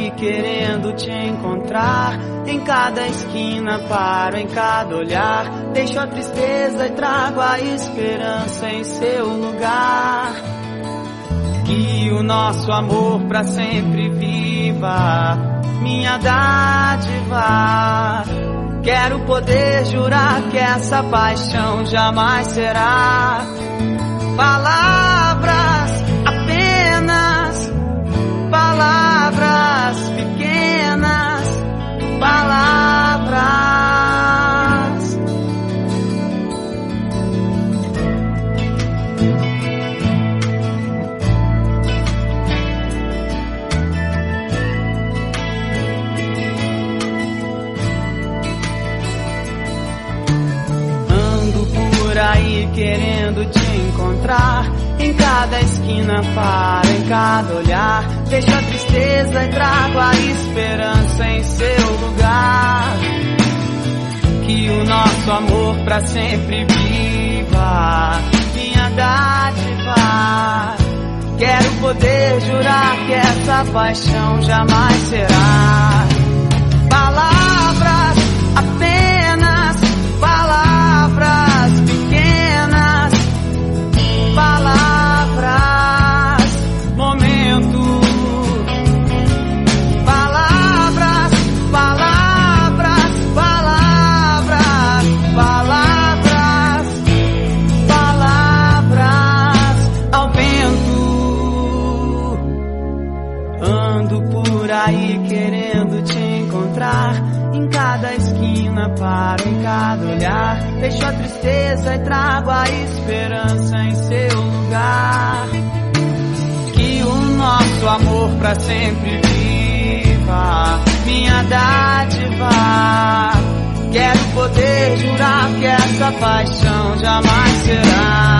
aí querendo te encontrar. Em cada esquina paro, em cada olhar. Deixo a tristeza e trago a esperança em seu lugar. Que o nosso amor pra sempre viva, minha dádiva. Quero poder jurar que essa paixão jamais será palavras, apenas palavras pequenas, palavras. Aí querendo te encontrar. Em cada esquina paro, em cada olhar. Deixo a tristeza e trago a esperança em seu lugar. Que o nosso amor pra sempre viva, minha dádiva. Quero poder jurar que essa paixão jamais será palavras, apenas palavras pequenas, palavras, momento, palavras, palavras, palavras, palavras, palavras ao vento. Ando por aí querendo te encontrar. Em cada esquina paro, em cada olhar. Deixo a tristeza e trago a esperança em seu lugar. Que o nosso amor pra sempre viva, minha dádiva. Quero poder jurar que essa paixão jamais será